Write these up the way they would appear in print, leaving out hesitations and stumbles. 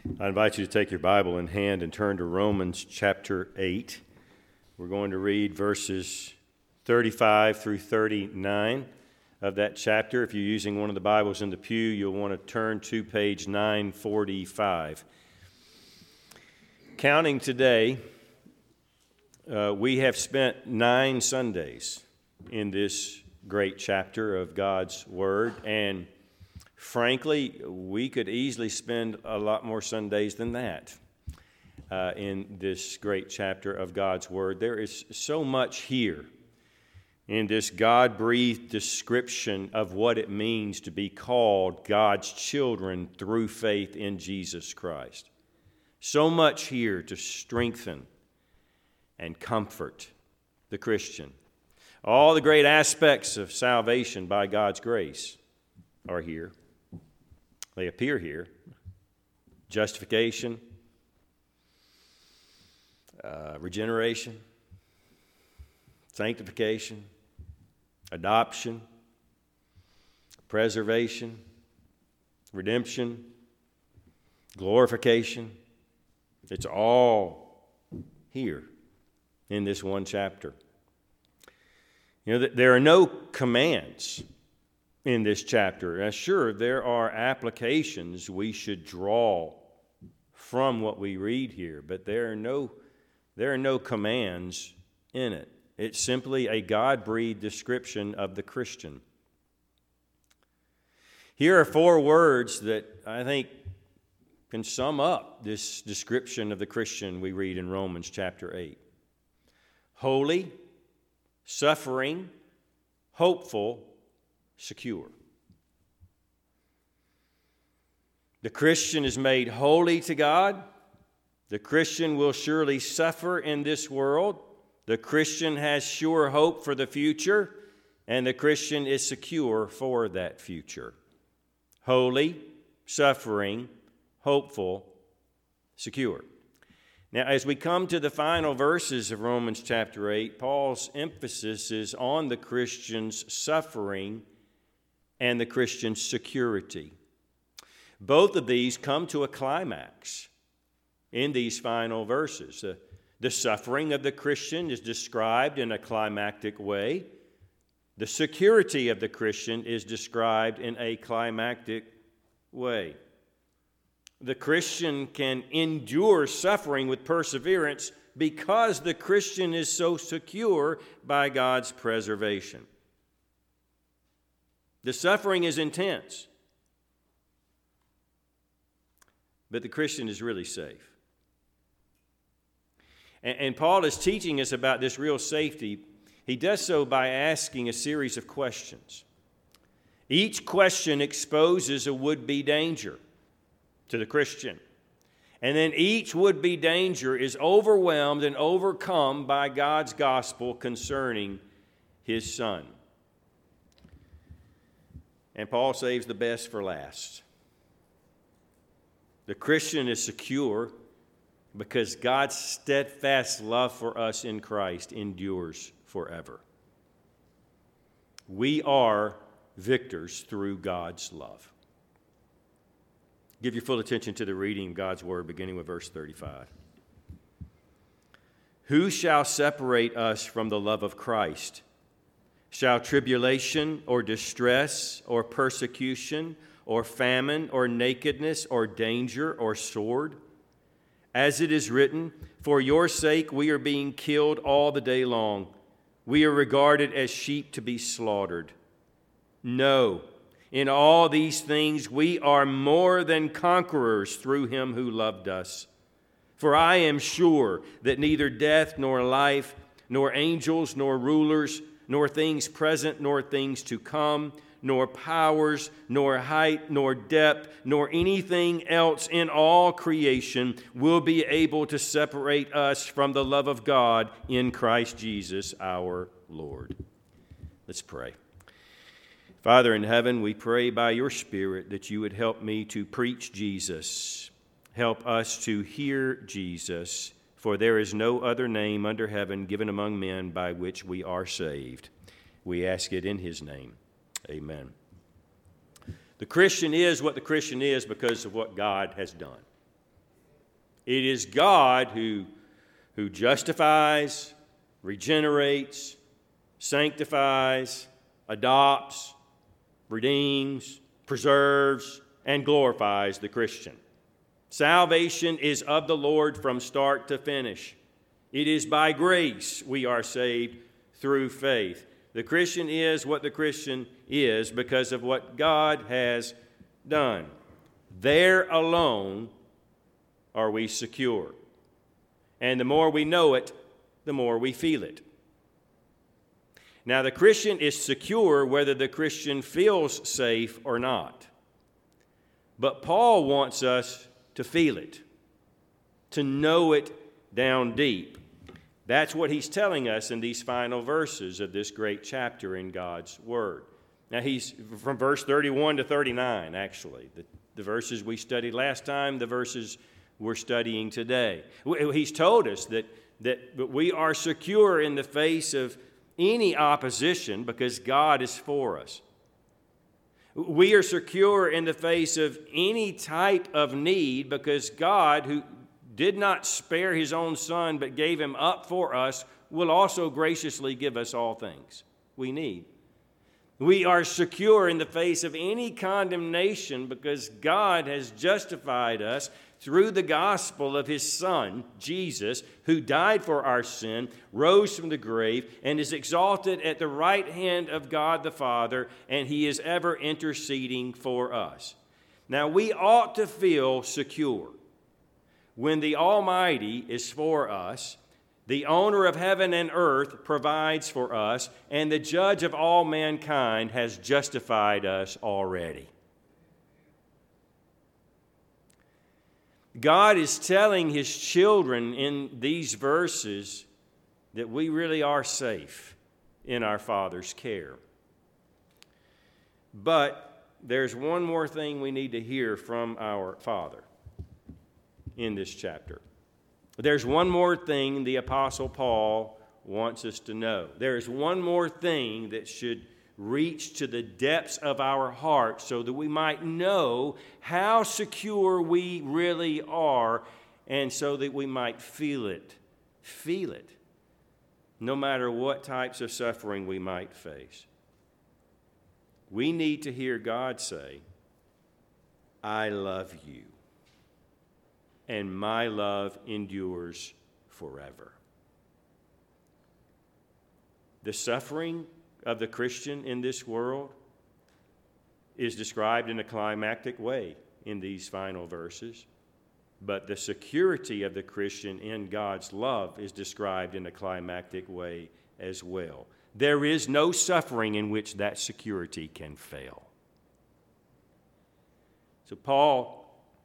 I invite you to take your Bible in hand and turn to Romans chapter 8. We're going to read verses 35 through 39 of that chapter. If you're using one of the Bibles in the pew, you'll want to turn to page 945. Counting today, we have spent 9 Sundays in this great chapter of God's Word, and frankly, we could easily spend a lot more Sundays than that in this great chapter of God's Word. There is so much here in this God-breathed description of what it means to be called God's children through faith in Jesus Christ. So much here to strengthen and comfort the Christian. All the great aspects of salvation by God's grace are here. They appear here. Justification, regeneration, sanctification, adoption, preservation, redemption, glorification. It's all here in this one chapter. You know, there are no commands in this chapter. Now, sure, there are applications we should draw from what we read here, but there are no commands in it. It's simply a God-breathed description of the Christian. Here are 4 words that I think can sum up this description of the Christian we read in Romans chapter 8. Holy, suffering, hopeful, secure. The Christian is made holy to God. The Christian will surely suffer in this world. The Christian has sure hope for the future, and the Christian is secure for that future. Holy, suffering, hopeful, secure. Now, as we come to the final verses of Romans chapter 8, Paul's emphasis is on the Christian's suffering and the Christian's security. Both of these come to a climax in these final verses. The suffering of the Christian is described in a climactic way. The security of the Christian is described in a climactic way. The Christian can endure suffering with perseverance because the Christian is so secure by God's preservation. The suffering is intense, but the Christian is really safe. And Paul is teaching us about this real safety. He does so by asking a series of questions. Each question exposes a would-be danger to the Christian. And then each would-be danger is overwhelmed and overcome by God's gospel concerning His Son. And Paul saves the best for last. The Christian is secure because God's steadfast love for us in Christ endures forever. We are victors through God's love. Give your full attention to the reading of God's Word, beginning with verse 35. Who shall separate us from the love of Christ? Shall tribulation or distress or persecution or famine or nakedness or danger or sword? As it is written, for your sake we are being killed all the day long. We are regarded as sheep to be slaughtered. No, in all these things we are more than conquerors through Him who loved us. For I am sure that neither death nor life, nor angels nor rulers, nor things present nor things to come, nor powers, nor height, nor depth, nor anything else in all creation will be able to separate us from the love of God in Christ Jesus our Lord. Let's pray. Father in heaven, we pray by your Spirit that you would help me to preach Jesus. Help us to hear Jesus, for there is no other name under heaven given among men by which we are saved. We ask it in His name. Amen. The Christian is what the Christian is because of what God has done. It is God who justifies, regenerates, sanctifies, adopts, redeems, preserves, and glorifies the Christian. Salvation is of the Lord from start to finish. It is by grace we are saved through faith. The Christian is what the Christian is because of what God has done. There alone are we secure. And the more we know it, the more we feel it. Now, the Christian is secure whether the Christian feels safe or not. But Paul wants us to feel it, to know it down deep. That's what he's telling us in these final verses of this great chapter in God's Word. Now, he's from verse 31 to 39, actually. The verses we studied last time, the verses we're studying today. He's told us that we are secure in the face of any opposition because God is for us. We are secure in the face of any type of need because God, who did not spare his own Son but gave him up for us, will also graciously give us all things we need. We are secure in the face of any condemnation because God has justified us through the gospel of his Son, Jesus, who died for our sin, rose from the grave, and is exalted at the right hand of God the Father, and he is ever interceding for us. Now, we ought to feel secure when the Almighty is for us, the owner of heaven and earth provides for us, and the judge of all mankind has justified us already. God is telling his children in these verses that we really are safe in our Father's care. But there's one more thing we need to hear from our Father in this chapter. There's one more thing the Apostle Paul wants us to know. There's one more thing that should reach to the depths of our hearts so that we might know how secure we really are, and so that we might feel it, no matter what types of suffering we might face. We need to hear God say, I love you, and my love endures forever. The suffering of the Christian in this world is described in a climactic way in these final verses, but the security of the Christian in God's love is described in a climactic way as well. There is no suffering in which that security can fail. So Paul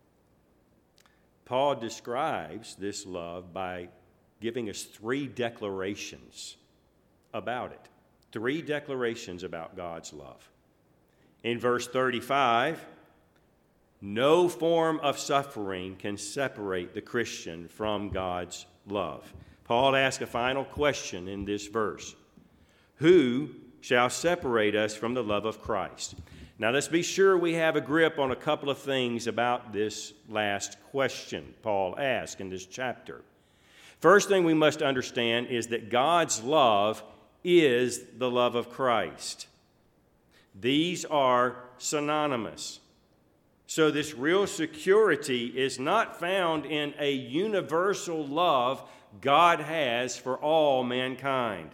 describes this love by giving us three declarations about it. Three declarations about God's love. In verse 35, no form of suffering can separate the Christian from God's love. Paul asks a final question in this verse. Who shall separate us from the love of Christ? Now let's be sure we have a grip on a couple of things about this last question Paul asks in this chapter. First thing we must understand is that God's love is the love of Christ. These are synonymous. So this real security is not found in a universal love God has for all mankind.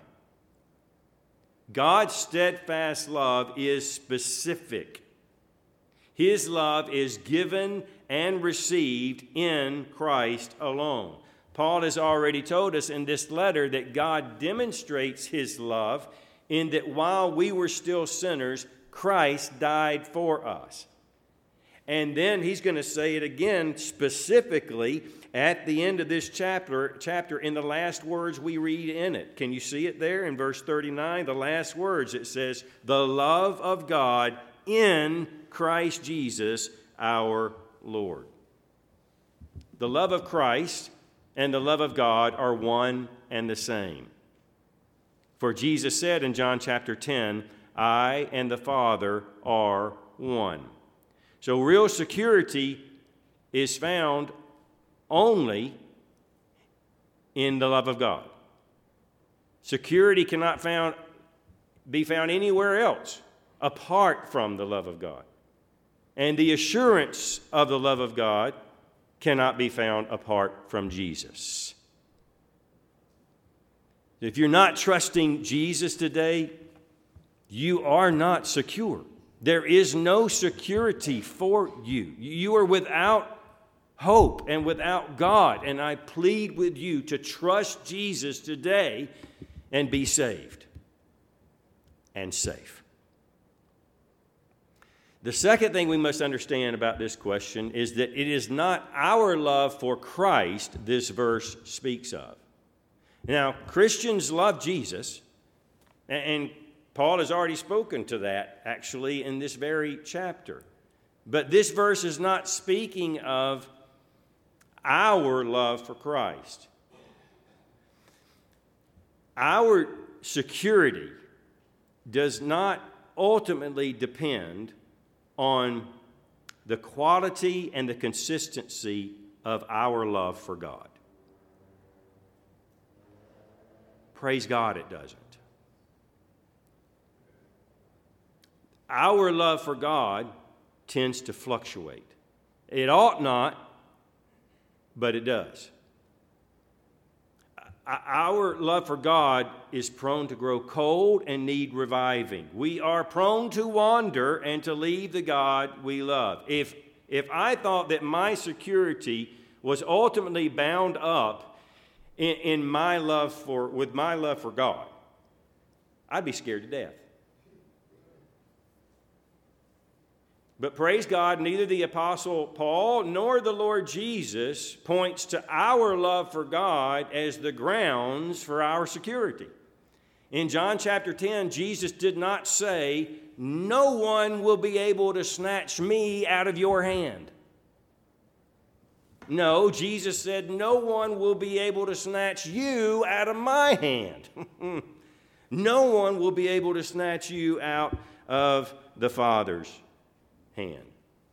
God's steadfast love is specific. His love is given and received in Christ alone. Paul has already told us in this letter that God demonstrates his love in that while we were still sinners, Christ died for us. And then he's going to say it again specifically at the end of this chapter in the last words we read in it. Can you see it there in verse 39? The last words, it says, the love of God in Christ Jesus our Lord. The love of Christ and the love of God are one and the same. For Jesus said in John chapter 10, I and the Father are one. So real security is found only in the love of God. Security cannot be found anywhere else apart from the love of God. And the assurance of the love of God cannot be found apart from Jesus. If you're not trusting Jesus today, you are not secure. There is no security for you. You are without hope and without God. And I plead with you to trust Jesus today and be saved and safe. The second thing we must understand about this question is that it is not our love for Christ this verse speaks of. Now, Christians love Jesus, and Paul has already spoken to that, actually, in this very chapter. But this verse is not speaking of our love for Christ. Our security does not ultimately depend on the quality and the consistency of our love for God. Praise God, it doesn't. Our love for God tends to fluctuate. It ought not, but it does. Our love for God is prone to grow cold and need reviving. We are prone to wander and to leave the God we love. If I thought that my security was ultimately bound up with my love for God, I'd be scared to death. But praise God, neither the Apostle Paul nor the Lord Jesus points to our love for God as the grounds for our security. In John chapter 10, Jesus did not say, "No one will be able to snatch me out of your hand." No, Jesus said, "No one will be able to snatch you out of my hand." No one will be able to snatch you out of the Father's hand.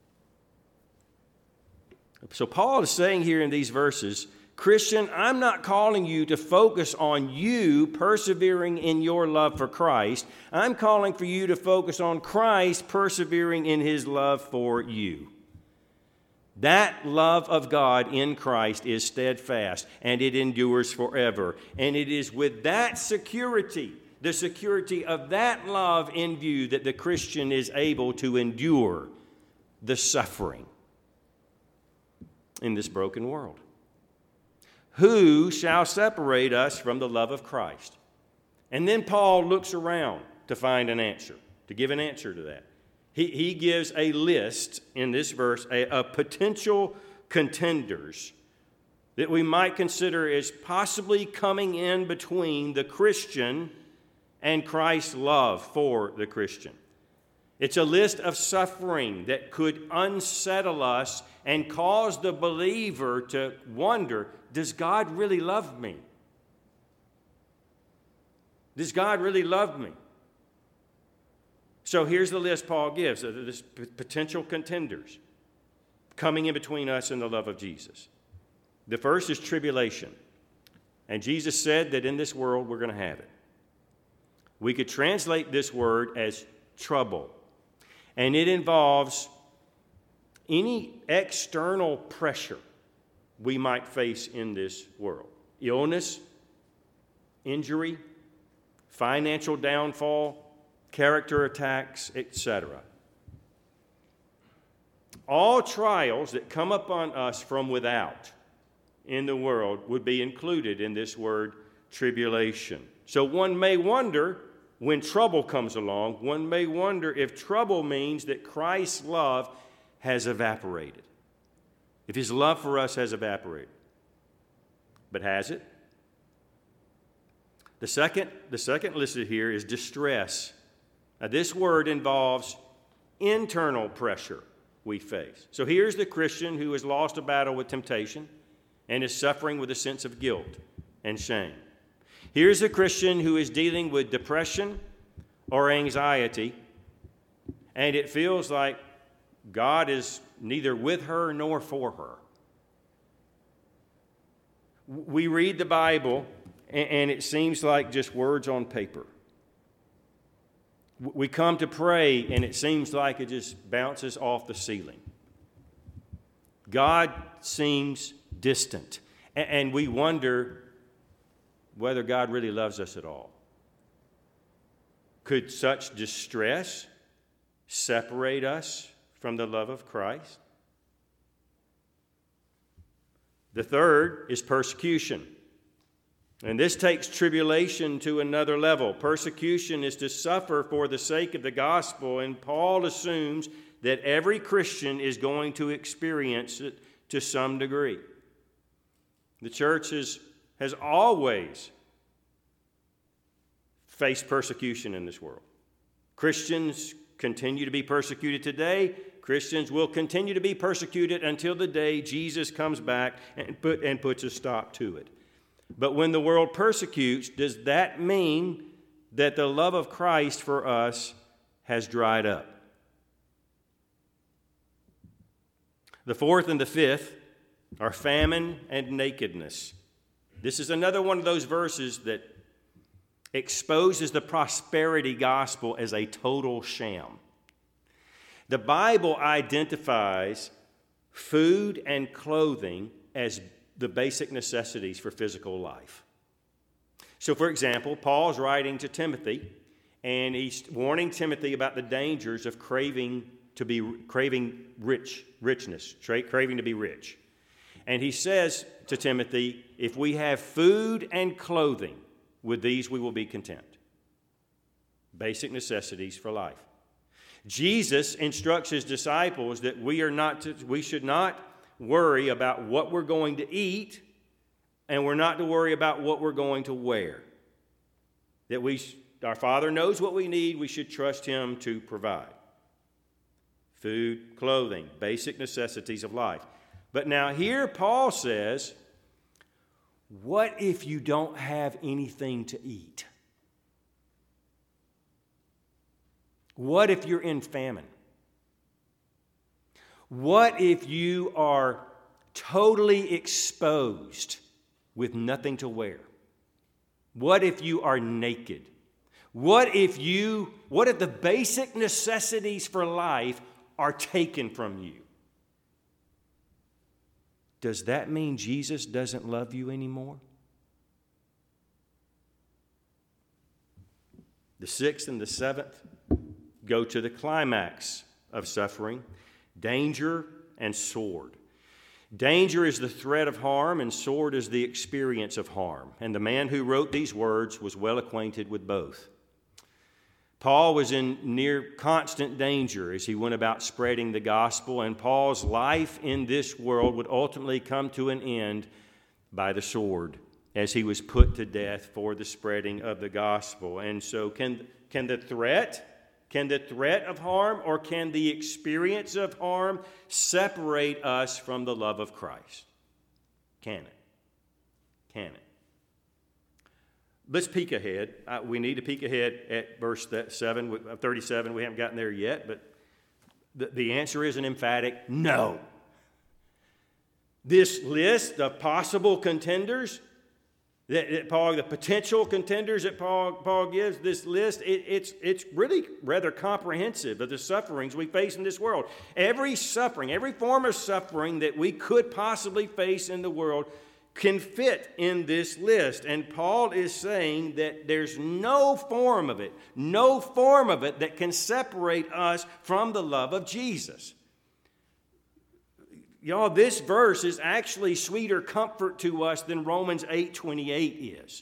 So Paul is saying here in these verses, Christian, I'm not calling you to focus on you persevering in your love for Christ. I'm calling for you to focus on Christ persevering in his love for you. That love of God in Christ is steadfast, and it endures forever. And it is with that security, the security of that love in view, that the Christian is able to endure the suffering in this broken world. Who shall separate us from the love of Christ? And then Paul looks around to find an answer, to give an answer to that. He gives a list in this verse of potential contenders that we might consider as possibly coming in between the Christian and Christ's love for the Christian. It's a list of suffering that could unsettle us and cause the believer to wonder, does God really love me? Does God really love me? So here's the list Paul gives of this potential contenders coming in between us and the love of Jesus. The first is tribulation. And Jesus said that in this world we're going to have it. We could translate this word as trouble. And it involves any external pressure we might face in this world. Illness, injury, financial downfall, character attacks, etc. All trials that come upon us from without in the world would be included in this word tribulation. So one may wonder, when trouble comes along, one may wonder if trouble means that Christ's love has evaporated. If his love for us has evaporated. But has it? The second listed here is distress. Now, this word involves internal pressure we face. So here's the Christian who has lost a battle with temptation and is suffering with a sense of guilt and shame. Here's a Christian who is dealing with depression or anxiety, and it feels like God is neither with her nor for her. We read the Bible, and it seems like just words on paper. We come to pray, and it seems like it just bounces off the ceiling. God seems distant, and we wonder whether God really loves us at all. Could such distress separate us from the love of Christ? The third is persecution. And this takes tribulation to another level. Persecution is to suffer for the sake of the gospel, and Paul assumes that every Christian is going to experience it to some degree. The church has always faced persecution in this world. Christians continue to be persecuted today. Christians will continue to be persecuted until the day Jesus comes back and puts a stop to it. But when the world persecutes, does that mean that the love of Christ for us has dried up? The fourth and the fifth are famine and nakedness. This is another one of those verses that exposes the prosperity gospel as a total sham. The Bible identifies food and clothing as the basic necessities for physical life. So, for example, Paul's writing to Timothy, and he's warning Timothy about the dangers of craving richness, craving to be rich. And he says to Timothy, if we have food and clothing, with these we will be content. Basic necessities for life. Jesus instructs his disciples that we should not worry about what we're going to eat, and we're not to worry about what we're going to wear. That our Father knows what we need, we should trust him to provide. Food, clothing, basic necessities of life. But now here Paul says, what if you don't have anything to eat? What if you're in famine? What if you are totally exposed with nothing to wear? What if you are naked? What if the basic necessities for life are taken from you? Does that mean Jesus doesn't love you anymore? The sixth and the seventh go to the climax of suffering, danger and sword. Danger is the threat of harm, and sword is the experience of harm. And the man who wrote these words was well acquainted with both. Paul was in near constant danger as he went about spreading the gospel, and Paul's life in this world would ultimately come to an end by the sword as he was put to death for the spreading of the gospel. And so can the threat of harm or can the experience of harm separate us from the love of Christ? Can it? Can it? Let's peek ahead. We need to peek ahead at verse 37. We haven't gotten there yet, but the answer is an emphatic no. This list of possible contenders, the potential contenders that Paul gives, this list, it's really rather comprehensive of the sufferings we face in this world. Every suffering, every form of suffering that we could possibly face in the world can fit in this list. And Paul is saying that there's no form of it that can separate us from the love of Jesus. Y'all, this verse is actually sweeter comfort to us than Romans 8:28 is.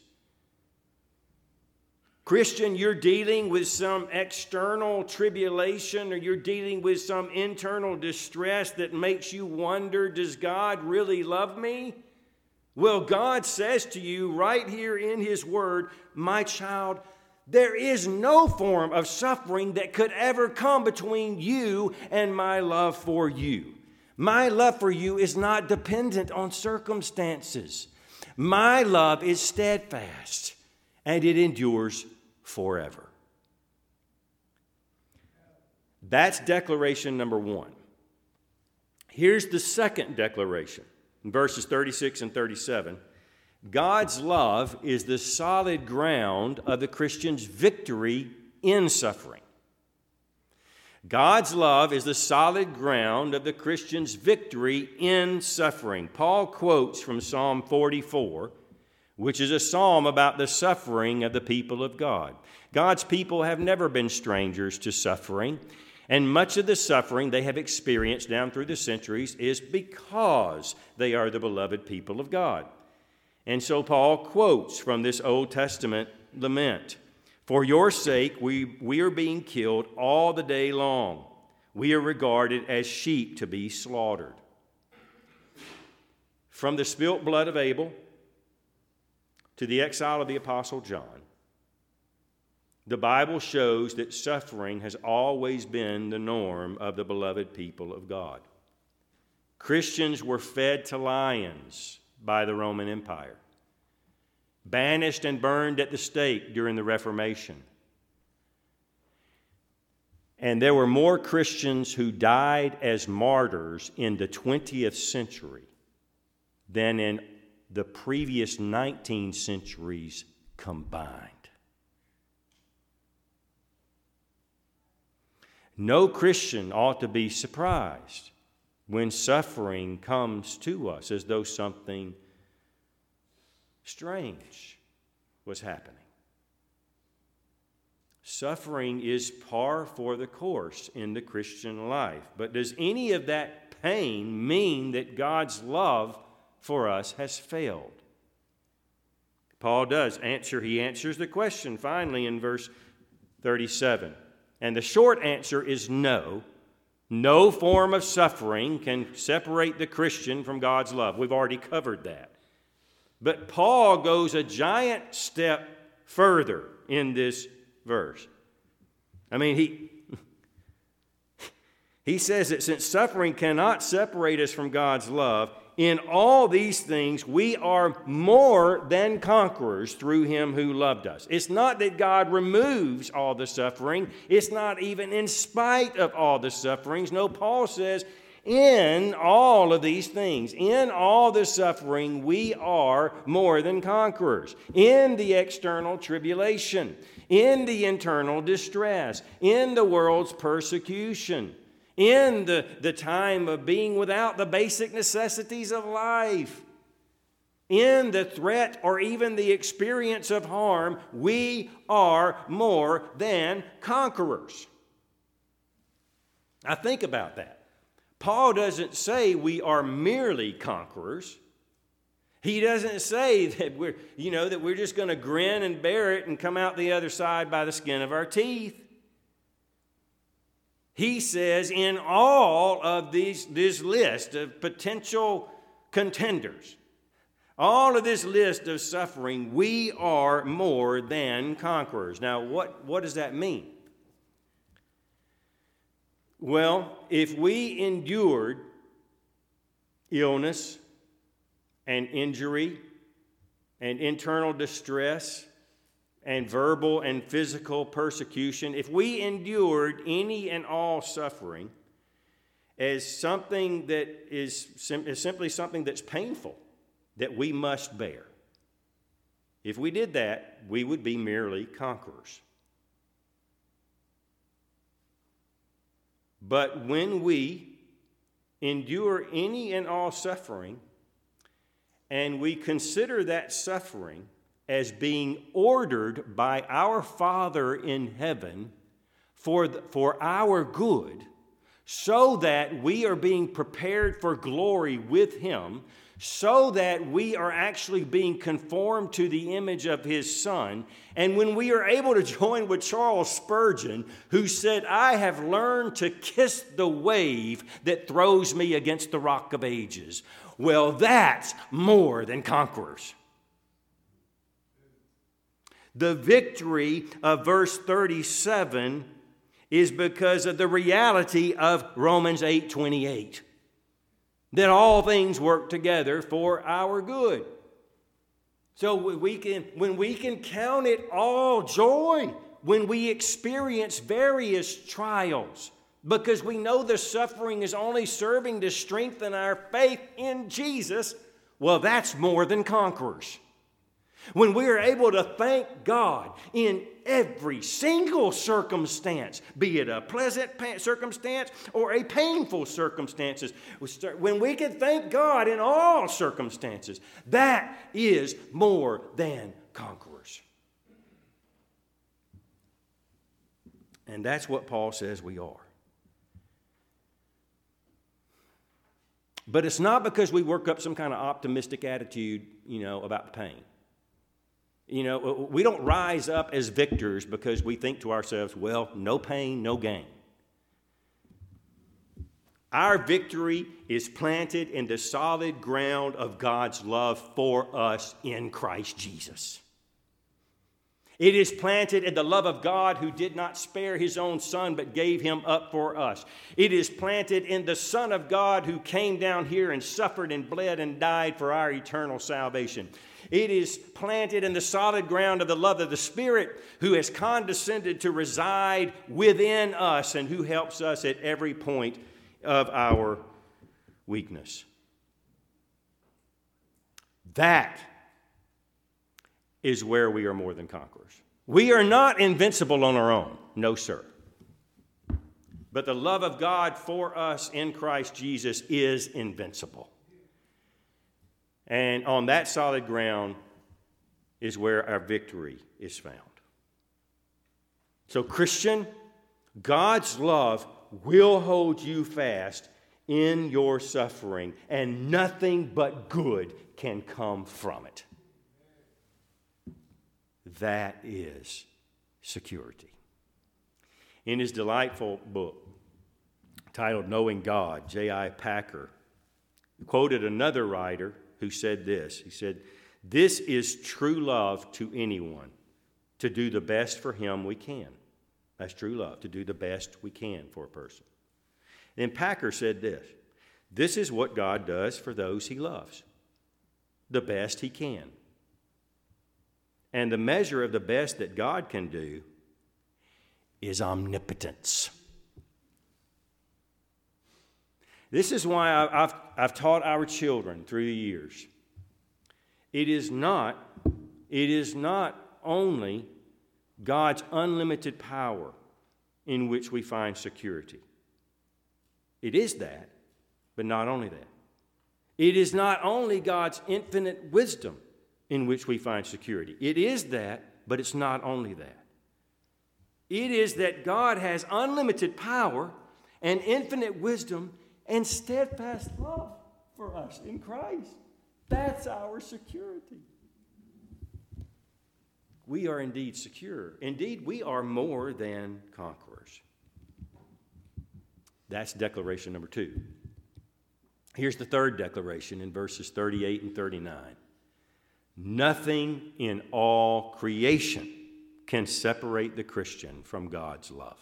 Christian, you're dealing with some external tribulation, or you're dealing with some internal distress that makes you wonder, does God really love me? Well, God says to you right here in His Word, my child, there is no form of suffering that could ever come between you and my love for you. My love for you is not dependent on circumstances. My love is steadfast, and it endures forever. That's declaration number one. Here's the second declaration. In verses 36 and 37, God's love is the solid ground of the Christian's victory in suffering. God's love is the solid ground of the Christian's victory in suffering. Paul quotes from Psalm 44, which is a psalm about the suffering of the people of God. God's people have never been strangers to suffering, and much of the suffering they have experienced down through the centuries is because they are the beloved people of God. And so Paul quotes from this Old Testament lament, "For your sake we are being killed all the day long. We are regarded as sheep to be slaughtered." From the spilt blood of Abel to the exile of the Apostle John, the Bible shows that suffering has always been the norm of the beloved people of God. Christians were fed to lions by the Roman Empire, banished and burned at the stake during the Reformation. And there were more Christians who died as martyrs in the 20th century than in the previous 19 centuries combined. No Christian ought to be surprised when suffering comes to us as though something strange was happening. Suffering is par for the course in the Christian life. But does any of that pain mean that God's love for us has failed? Paul does answer. He answers the question finally in verse 37. And the short answer is no. No form of suffering can separate the Christian from God's love. We've already covered that. But Paul goes a giant step further in this verse. I mean, he says that since suffering cannot separate us from God's love, in all these things we are more than conquerors through him who loved us. It's not that God removes all the suffering. It's not even in spite of all the sufferings. No, Paul says, in all of these things, in all the suffering, we are more than conquerors. In the external tribulation, in the internal distress, in the world's persecution, in the time of being without the basic necessities of life, in the threat or even the experience of harm, we are more than conquerors. Now think about that. Paul doesn't say we are merely conquerors. He doesn't say that we're just going to grin and bear it and come out the other side by the skin of our teeth. He says in this list of potential contenders, all of this list of suffering, we are more than conquerors. Now, what does that mean? Well, if we endured illness and injury and internal distress and verbal and physical persecution, if we endured any and all suffering as something that is simply something that's painful, that we must bear, if we did that, we would be merely conquerors. But when we endure any and all suffering, and we consider that suffering as being ordered by our Father in heaven for our good, so that we are being prepared for glory with Him, so that we are actually being conformed to the image of His Son. And when we are able to join with Charles Spurgeon, who said, "I have learned to kiss the wave that throws me against the rock of ages." Well, that's more than conquerors. The victory of verse 37 is because of the reality of Romans 8:28. That all things work together for our good. So when we can count it all joy when we experience various trials, because we know the suffering is only serving to strengthen our faith in Jesus, well, that's more than conquerors. When we are able to thank God in every single circumstance, be it a pleasant circumstance or a painful circumstance, when we can thank God in all circumstances, that is more than conquerors. And that's what Paul says we are. But it's not because we work up some kind of optimistic attitude, about the pain. We don't rise up as victors because we think to ourselves, well, no pain, no gain. Our victory is planted in the solid ground of God's love for us in Christ Jesus. It is planted in the love of God who did not spare his own Son but gave him up for us. It is planted in the Son of God who came down here and suffered and bled and died for our eternal salvation. It is planted in the solid ground of the love of the Spirit who has condescended to reside within us and who helps us at every point of our weakness. That is where we are more than conquerors. We are not invincible on our own. No, sir. But the love of God for us in Christ Jesus is invincible. And on that solid ground is where our victory is found. So, Christian, God's love will hold you fast in your suffering, and nothing but good can come from it. That is security. In his delightful book titled Knowing God, J.I. Packer quoted another writer who said this. He said, "This is true love to anyone, to do the best for him we can." That's true love, to do the best we can for a person. Then Packer said this, "This is what God does for those he loves, the best he can. And the measure of the best that God can do is omnipotence." This is why I've taught our children through the years. It is not only God's unlimited power in which we find security. It is that, but not only that. It is not only God's infinite wisdom in which we find security. It is that, but it's not only that. It is that God has unlimited power and infinite wisdom and steadfast love for us in Christ. That's our security. We are indeed secure. Indeed, we are more than conquerors. That's declaration number 2. Here's the third declaration in verses 38 and 39. Nothing in all creation can separate the Christian from God's love.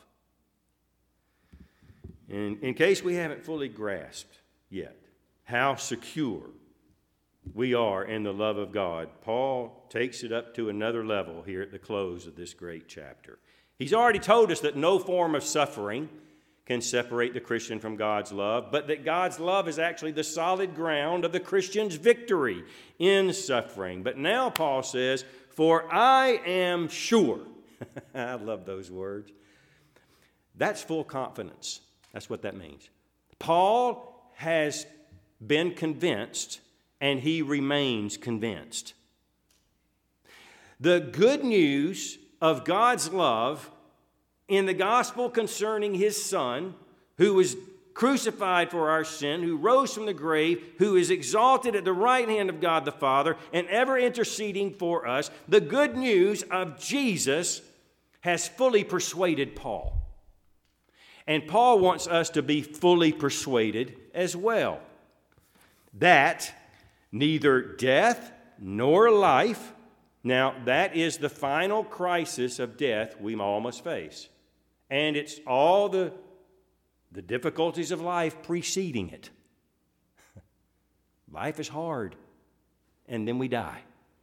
In case we haven't fully grasped yet how secure we are in the love of God, Paul takes it up to another level here at the close of this great chapter. He's already told us that no form of suffering can separate the Christian from God's love, but that God's love is actually the solid ground of the Christian's victory in suffering. But now Paul says, "For I am sure." I love those words. That's full confidence. That's what that means. Paul has been convinced, and he remains convinced. The good news of God's love in the gospel concerning his Son, who was crucified for our sin, who rose from the grave, who is exalted at the right hand of God the Father, and ever interceding for us, the good news of Jesus has fully persuaded Paul. And Paul wants us to be fully persuaded as well, that neither death nor life, now that is the final crisis of death we all must face. And it's all the difficulties of life preceding it. Life is hard, and then we die.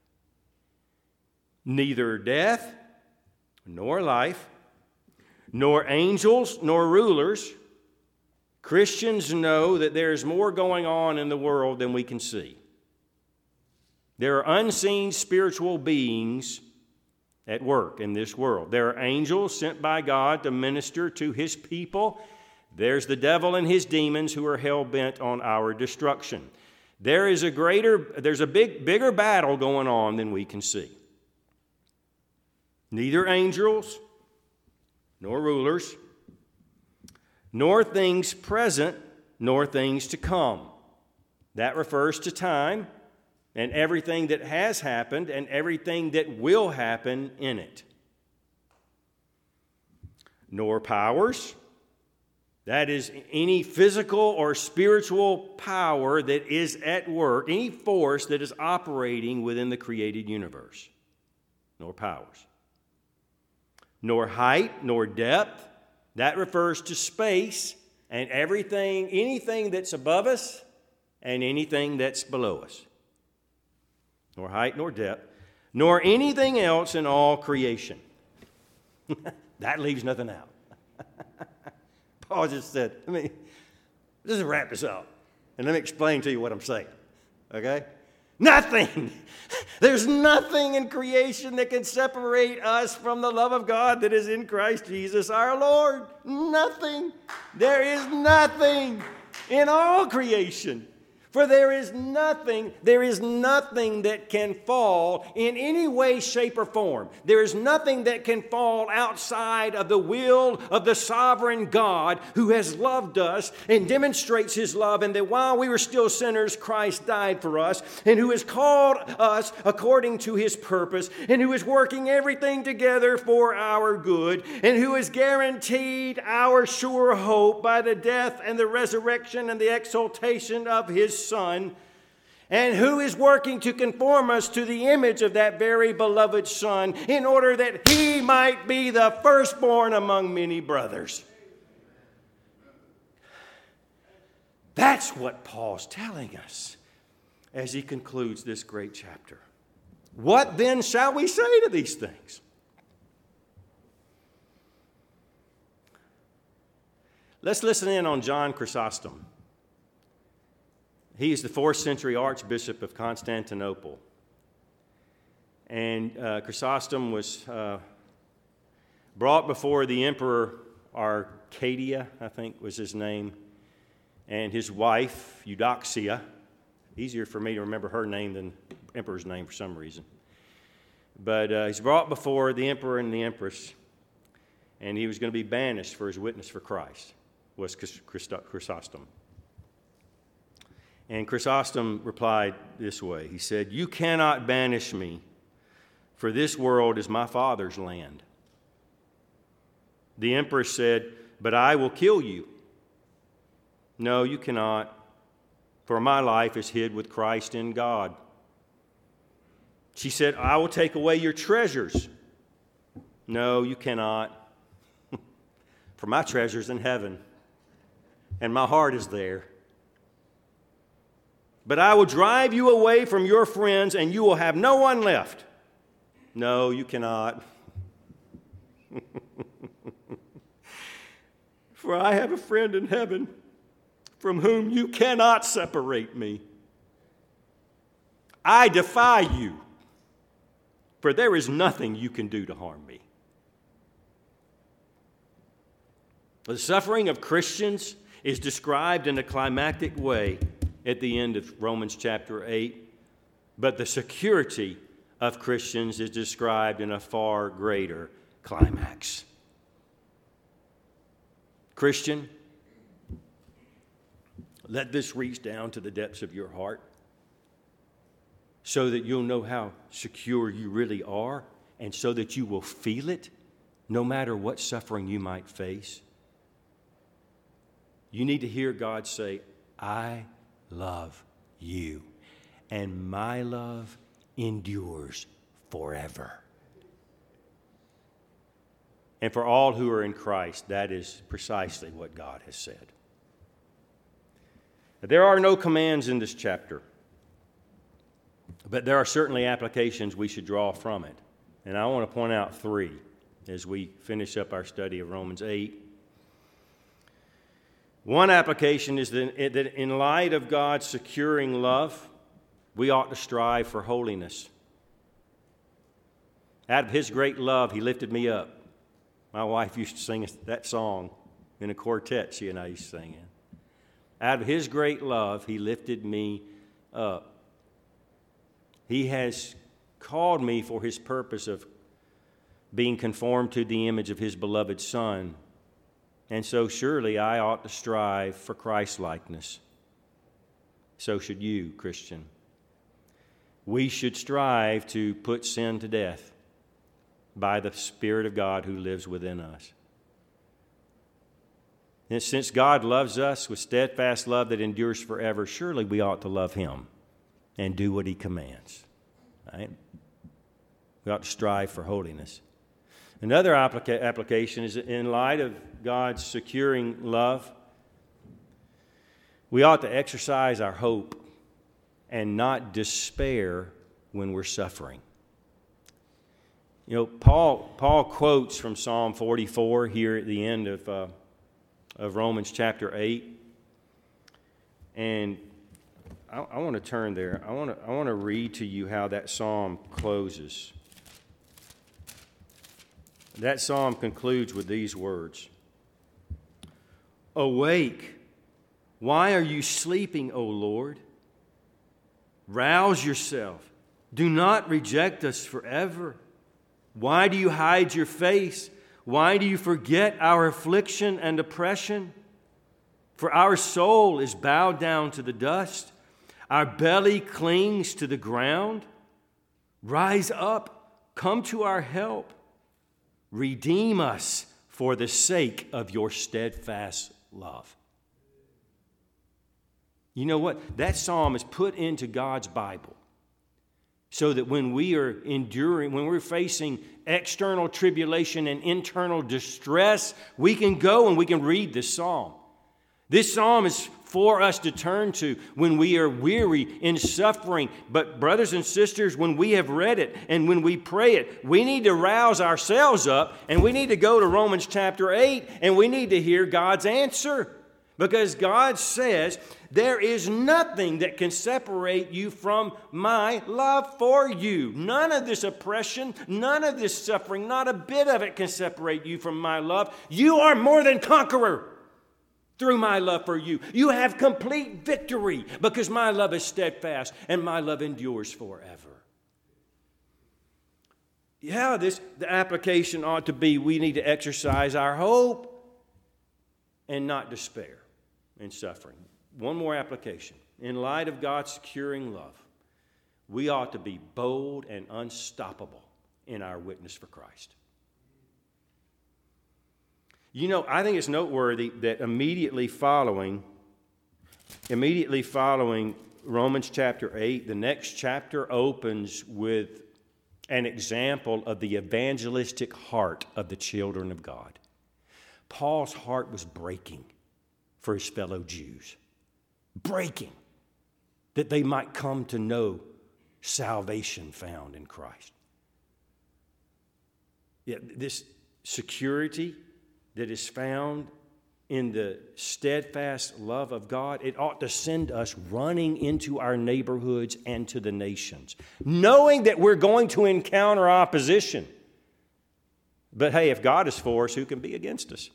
Neither death nor life, nor angels nor rulers. Christians know that there is more going on in the world than we can see. There are unseen spiritual beings at work in this world. There are angels sent by God to minister to his people. There's the devil and his demons who are hell-bent on our destruction. There's a bigger battle going on than we can see. Neither angels, nor rulers, nor things present, nor things to come. That refers to time and everything that has happened and everything that will happen in it. Nor powers, that is any physical or spiritual power that is at work, any force that is operating within the created universe. Nor powers. Nor height, nor depth, that refers to space and anything that's above us and anything that's below us. Nor height, nor depth, nor anything else in all creation. That leaves nothing out. Paul just said, just wrap this up, and let me explain to you what I'm saying, okay? Nothing! There's nothing in creation that can separate us from the love of God that is in Christ Jesus our Lord. Nothing. There is nothing in all creation. For there is nothing that can fall in any way, shape, or form. There is nothing that can fall outside of the will of the sovereign God who has loved us and demonstrates his love, and that while we were still sinners, Christ died for us, and who has called us according to his purpose, and who is working everything together for our good, and who has guaranteed our sure hope by the death and the resurrection and the exaltation of his Son, and who is working to conform us to the image of that very beloved Son in order that he might be the firstborn among many brothers. That's what Paul's telling us as he concludes this great chapter. What then shall we say to these things? Let's listen in on John Chrysostom. He is the 4th century Archbishop of Constantinople. And Chrysostom was brought before the Emperor Arcadia, I think was his name, and his wife, Eudoxia. Easier for me to remember her name than the Emperor's name for some reason. But he's brought before the Emperor and the Empress, and he was going to be banished for his witness for Christ, was Chrysostom. And Chrysostom replied this way. He said, "You cannot banish me, for this world is my Father's land." The Empress said, "But I will kill you." "No, you cannot, for my life is hid with Christ in God." She said, "I will take away your treasures." "No, you cannot, for my treasure's in heaven, and my heart is there." "But I will drive you away from your friends, and you will have no one left." "No, you cannot. For I have a friend in heaven from whom you cannot separate me. I defy you, for there is nothing you can do to harm me." The suffering of Christians is described in a climactic way at the end of Romans chapter 8, but the security of Christians is described in a far greater climax. Christian, let this reach down to the depths of your heart so that you'll know how secure you really are, and so that you will feel it no matter what suffering you might face. You need to hear God say, "I love you, and my love endures forever." And for all who are in Christ, that is precisely what God has said. There are no commands in this chapter, but there are certainly applications we should draw from it. And I want to point out 3 as we finish up our study of Romans 8. One application is that in light of God's securing love, we ought to strive for holiness. Out of his great love, he lifted me up. My wife used to sing that song in a quartet she and I used to sing in. Out of his great love, he lifted me up. He has called me for his purpose of being conformed to the image of his beloved Son. And so surely I ought to strive for Christ-likeness. So should you, Christian. We should strive to put sin to death by the Spirit of God who lives within us. And since God loves us with steadfast love that endures forever, surely we ought to love him and do what he commands. Right? We ought to strive for holiness. Another application is in light of God's securing love, we ought to exercise our hope and not despair when we're suffering. You know, Paul quotes from Psalm 44 here at the end of Romans chapter 8. And I want to turn there. I want to read to you how that psalm closes. That psalm concludes with these words. Awake, why are you sleeping, O Lord? Rouse yourself. Do not reject us forever. Why do you hide your face? Why do you forget our affliction and oppression? For our soul is bowed down to the dust. Our belly clings to the ground. Rise up, come to our help. Redeem us for the sake of your steadfast love. You know what? That psalm is put into God's Bible so that when we are enduring, when we're facing external tribulation and internal distress, we can go and we can read this psalm. This psalm is for us to turn to when we are weary in suffering. But brothers and sisters, when we have read it and when we pray it, we need to rouse ourselves up and we need to go to Romans chapter 8 and we need to hear God's answer. Because God says, there is nothing that can separate you from my love for you. None of this oppression, none of this suffering, not a bit of it can separate you from my love. You are more than conqueror through my love for you. You have complete victory because my love is steadfast and my love endures forever. Yeah, the application ought to be we need to exercise our hope and not despair in suffering. One more application. In light of God's securing love, we ought to be bold and unstoppable in our witness for Christ. You know, I think it's noteworthy that immediately following Romans chapter 8, the next chapter opens with an example of the evangelistic heart of the children of God. Paul's heart was breaking for his fellow Jews. Breaking, that they might come to know salvation found in Christ. Yeah, this security that is found in the steadfast love of God, it ought to send us running into our neighborhoods and to the nations, knowing that we're going to encounter opposition. But hey, if God is for us, who can be against us?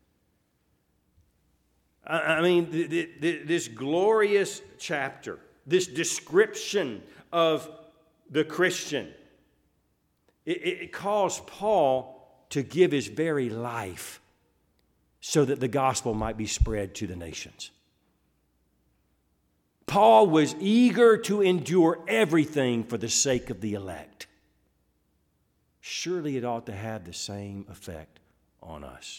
I mean, this glorious chapter, this description of the Christian, it calls Paul to give his very life so that the gospel might be spread to the nations. Paul was eager to endure everything for the sake of the elect. Surely it ought to have the same effect on us.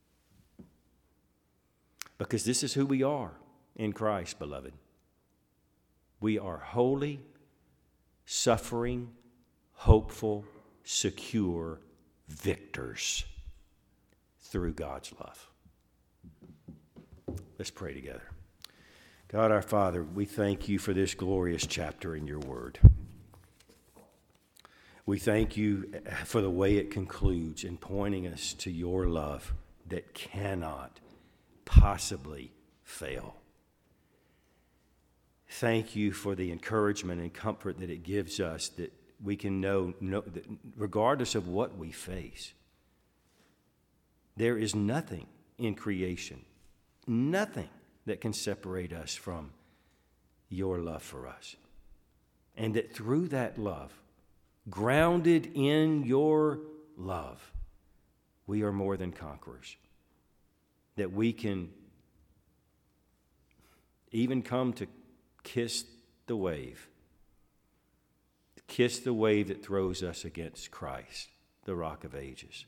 Because this is who we are in Christ, beloved. We are holy, suffering, hopeful, secure victors through God's love. Let's pray together. God our Father, we thank you for this glorious chapter in your word. We thank you for the way it concludes in pointing us to your love that cannot possibly fail. thank you for the encouragement and comfort that it gives us, that we can know that regardless of what we face, there is nothing in creation, nothing that can separate us from your love for us. And that through that love, grounded in your love, we are more than conquerors. That we can even come to kiss the wave that throws us against Christ, the Rock of Ages.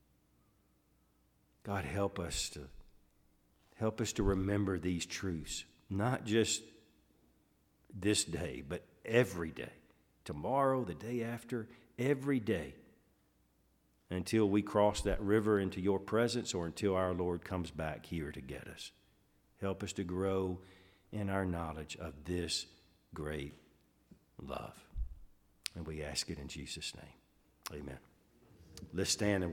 God, help us to remember these truths, not just this day, but every day, tomorrow, the day after, every day, until we cross that river into your presence or until our Lord comes back here to get us. Help us to grow in our knowledge of this great love. And we ask it in Jesus' name. Amen. Let's stand and